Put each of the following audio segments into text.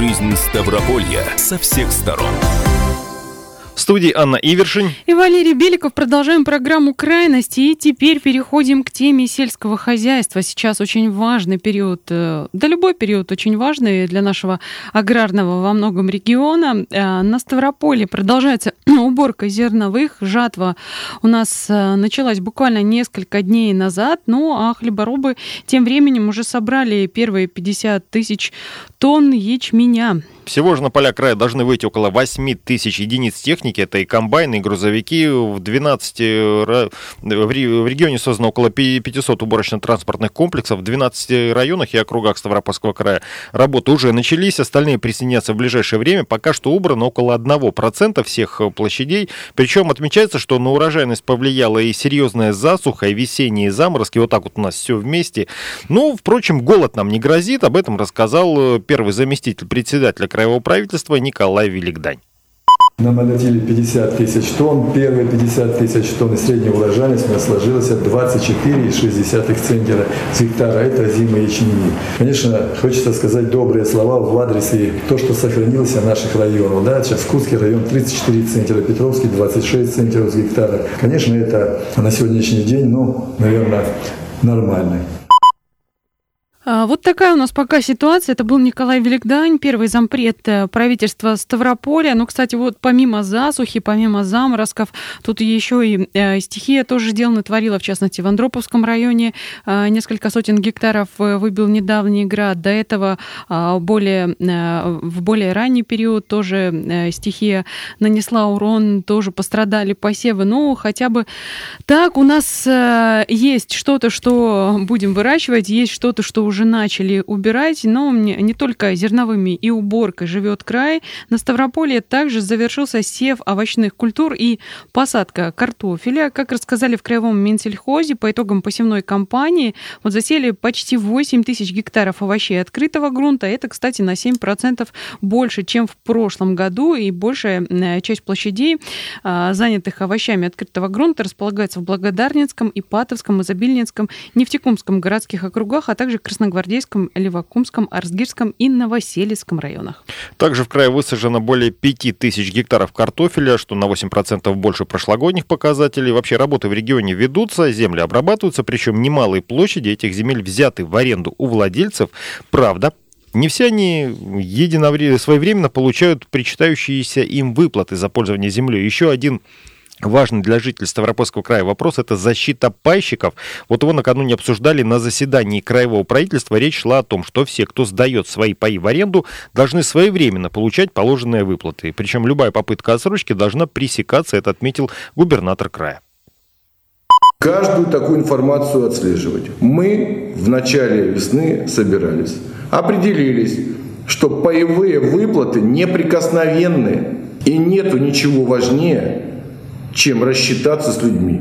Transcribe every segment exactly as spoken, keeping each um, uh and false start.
Жизнь Ставрополья со всех сторон. В студии Анна Ивершин и Валерий Беликов. Продолжаем программу «Крайности». И теперь переходим к теме сельского хозяйства. Сейчас очень важный период, да любой период очень важный для нашего аграрного во многом региона. На Ставрополье продолжается уборка зерновых. Жатва у нас началась буквально несколько дней назад. Ну а хлеборобы тем временем уже собрали первые пятьдесят тысяч тонн ячменя. Всего же на поля края должны выйти около восемь тысяч единиц техники. Это и комбайны, и грузовики. В двенадцати в регионе создано около пятьсот уборочно-транспортных комплексов. В двенадцати районах и округах Ставропольского края работы уже начались. Остальные присоединятся в ближайшее время. Пока что убрано около одного процента всех площадей. Причем отмечается, что на урожайность повлияла и серьезная засуха, и весенние заморозки. Вот так вот у нас все вместе. Ну, впрочем, голод нам не грозит. Об этом рассказал первый заместитель председателя краевого правительства Николай Великдань. Нам отдали пятьдесят тысяч тонн. Первые пятьдесят тысяч тонн и средняя урожайность у нас сложилась от двадцать четыре целых шесть десятых центнера с гектара. Это озимые ячмени. Конечно, хочется сказать добрые слова в адрес и то, что сохранилось в наших районах. Да, сейчас Курский район тридцать четыре центнера, Петровский двадцать шесть центнеров с гектара. Конечно, это на сегодняшний день, ну, наверное, нормально. Вот такая у нас пока ситуация. Это был Николай Великдань, первый зампред правительства Ставрополя. Ну, кстати, вот помимо засухи, помимо заморозков, тут еще и стихия тоже дел натворила. В частности, в Андроповском районе несколько сотен гектаров выбил недавний град. До этого более, в более ранний период тоже стихия нанесла урон, тоже пострадали посевы. Ну, хотя бы так у нас есть что-то, что будем выращивать, есть что-то, что уже уже начали убирать, но не только зерновыми и уборкой живет край. На Ставрополье также завершился сев овощных культур и посадка картофеля. Как рассказали в краевом Минсельхозе, по итогам посевной кампании вот засели почти восемь тысяч гектаров овощей открытого грунта. Это, кстати, на семь процентов больше, чем в прошлом году, и большая часть площадей, занятых овощами открытого грунта, располагается в Благодарницком, Ипатовском, Изобильнинском, Нефтекумском городских округах, а также Краснодарском, Красногвардейском, Левокумском, Арзгирском и Новоселицком районах. Также в крае высажено более пяти тысяч гектаров картофеля, что на восемь процентов больше прошлогодних показателей. Вообще работы в регионе ведутся, земли обрабатываются, причем немалые площади этих земель взяты в аренду у владельцев. Правда, не все они единовременно, своевременно получают причитающиеся им выплаты за пользование землей. Еще один важный для жителей Ставропольского края вопрос – это защита пайщиков. Вот его накануне обсуждали на заседании краевого правительства. Речь шла о том, что все, кто сдает свои паи в аренду, должны своевременно получать положенные выплаты. Причем любая попытка отсрочки должна пресекаться, это отметил губернатор края. Каждую такую информацию отслеживать. Мы в начале весны собирались, определились, что паевые выплаты неприкосновенны, и нету ничего важнее, чем рассчитаться с людьми.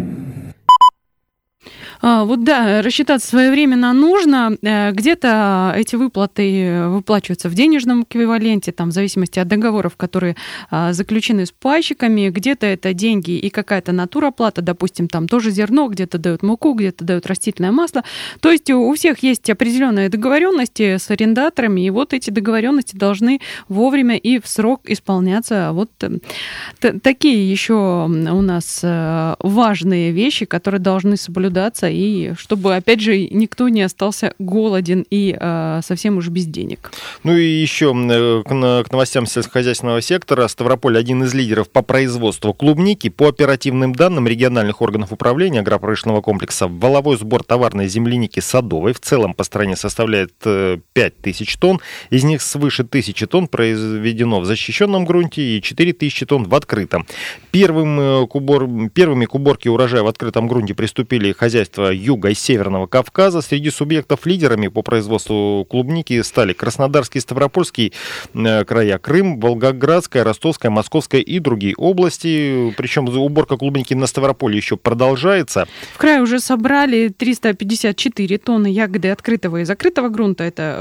А, вот да, рассчитаться своевременно нужно. Где-то эти выплаты выплачиваются в денежном эквиваленте, там, в зависимости от договоров, которые а, заключены с пайщиками. Где-то это деньги и какая-то натуроплата, допустим, там тоже зерно, где-то дают муку, где-то дают растительное масло. То есть у всех есть определенные договоренности с арендаторами, и вот эти договоренности должны вовремя и в срок исполняться. Вот т- такие еще у нас важные вещи, которые должны соблюдаться, и чтобы, опять же, никто не остался голоден и э, совсем уж без денег. Ну и еще к, к новостям сельскохозяйственного сектора. Ставрополь один из лидеров по производству клубники. По оперативным данным региональных органов управления агропромышленного комплекса, валовой сбор товарной земляники садовой в целом по стране составляет пять тысяч тонн. Из них свыше тысячи тонн произведено в защищенном грунте и четыре тысячи тонн в открытом. Первым к убор... Первыми к уборке урожая в открытом грунте приступили хозяйства Юга и Северного Кавказа. Среди субъектов лидерами по производству клубники стали Краснодарский, Ставропольский края, Крым, Волгоградская, Ростовская, Московская и другие области. Причем уборка клубники на Ставрополье еще продолжается. В крае уже собрали триста пятьдесят четыре тонны ягоды открытого и закрытого грунта. Это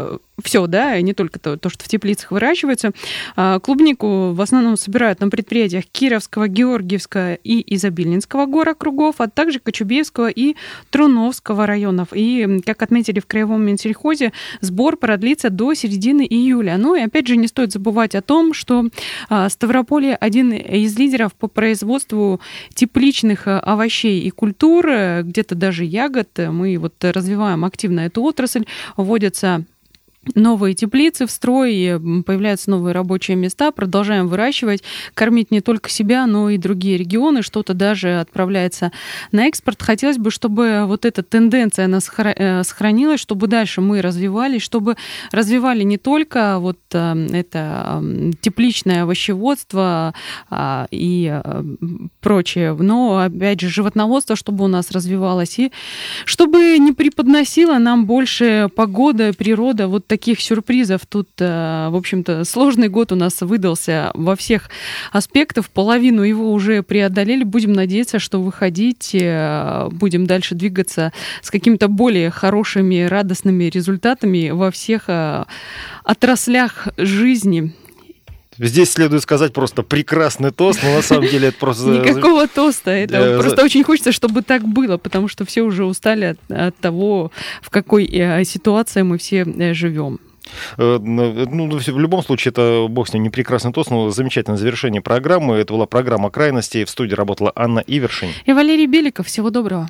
все, да, не только то, то, что в теплицах выращивается. Клубнику в основном собирают на предприятиях Кировского, Георгиевского и Изобильнинского горокругов, а также Кочубеевского и Труновского районов. И, как отметили в Краевом Минсельхозе, сбор продлится до середины июля. Ну и опять же не стоит забывать о том, что Ставрополье один из лидеров по производству тепличных овощей и культур, где-то даже ягод. Мы вот развиваем активно эту отрасль, вводятся новые теплицы в строй, появляются новые рабочие места, продолжаем выращивать, кормить не только себя, но и другие регионы, что-то даже отправляется на экспорт. Хотелось бы, чтобы вот эта тенденция, она сохранилась, чтобы дальше мы развивались, чтобы развивали не только вот это тепличное овощеводство и прочее, но, опять же, животноводство, чтобы у нас развивалось, и чтобы не преподносила нам больше погода, природа, вот таких сюрпризов. Тут, в общем-то, сложный год у нас выдался во всех аспектах. Половину его уже преодолели. Будем надеяться, что выходить, будем дальше двигаться с какими-то более хорошими, радостными результатами во всех отраслях жизни. Здесь следует сказать просто прекрасный тост, но на самом деле это просто... Никакого тоста, это просто очень хочется, чтобы так было, потому что все уже устали от, от того, в какой ситуации мы все живем. Ну, в любом случае, это, бог с ним, не прекрасный тост, но замечательное завершение программы. Это была программа «Крайности». В студии работала Анна Ивершин. И Валерий Беликов. Всего доброго.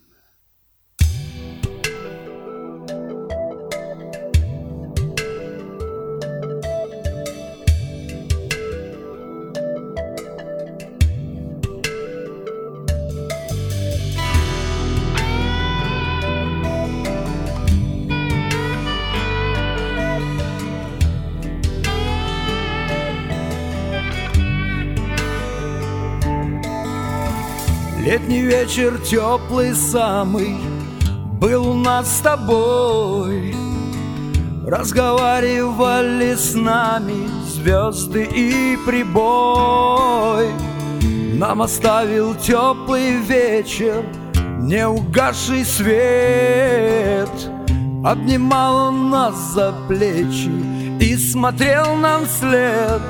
Летний вечер теплый самый был у нас с тобой. Разговаривали с нами звезды и прибой. Нам оставил теплый вечер неугасший свет. Обнимал он нас за плечи и смотрел нам вслед.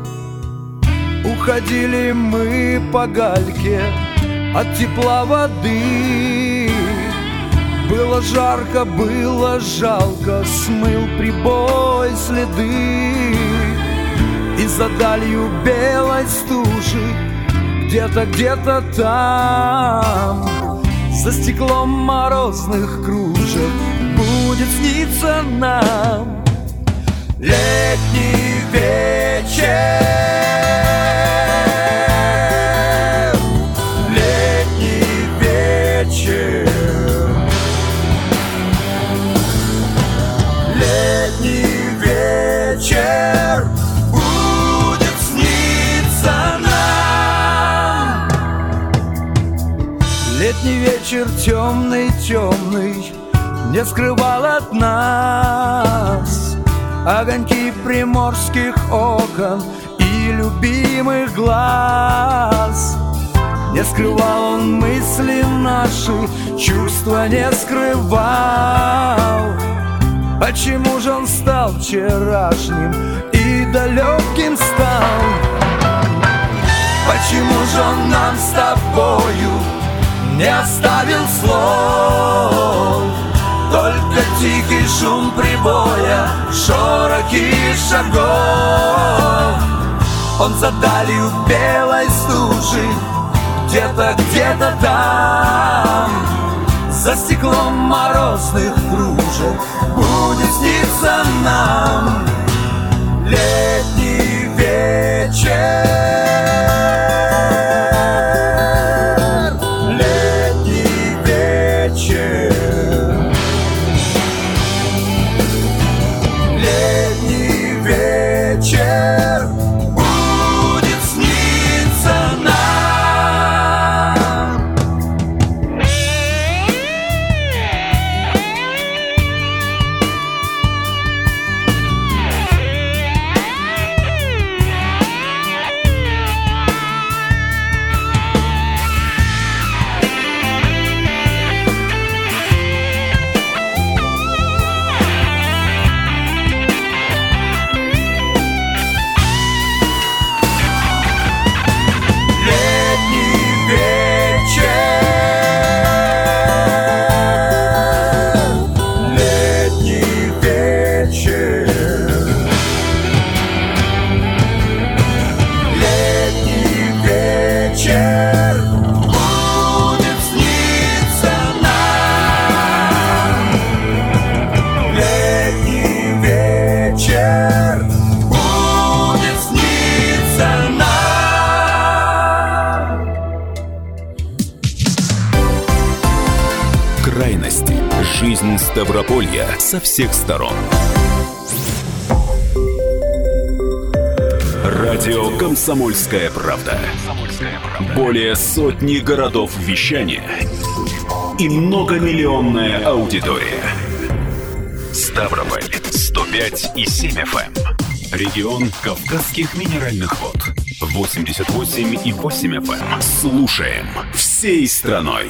Уходили мы по гальке от тепла воды. Было жарко, было жалко, смыл прибой следы. И за далью белой стужи, где-то, где-то там, за стеклом морозных кружек будет сниться нам летний вечер. Летний вечер темный, темный не скрывал от нас огоньки приморских окон и любимых глаз. Не скрывал он мысли наши, чувства не скрывал. Почему же он стал вчерашним и далеким стал? Почему же он нам с тобою не оставил слов? Только тихий шум прибоя, шороки шагов. Он за далью белой стужи, где-то, где-то там, за стеклом морозных кружек будет сниться нам летний вечер. Крайности. Жизнь Ставрополья со всех сторон. Радио «Комсомольская правда». Более сотни городов вещания и многомиллионная аудитория. Ставрополь сто пять и семь эф эм. Регион Кавказских минеральных вод восемьдесят восемь и восемь эф эм. Слушаем всей страной.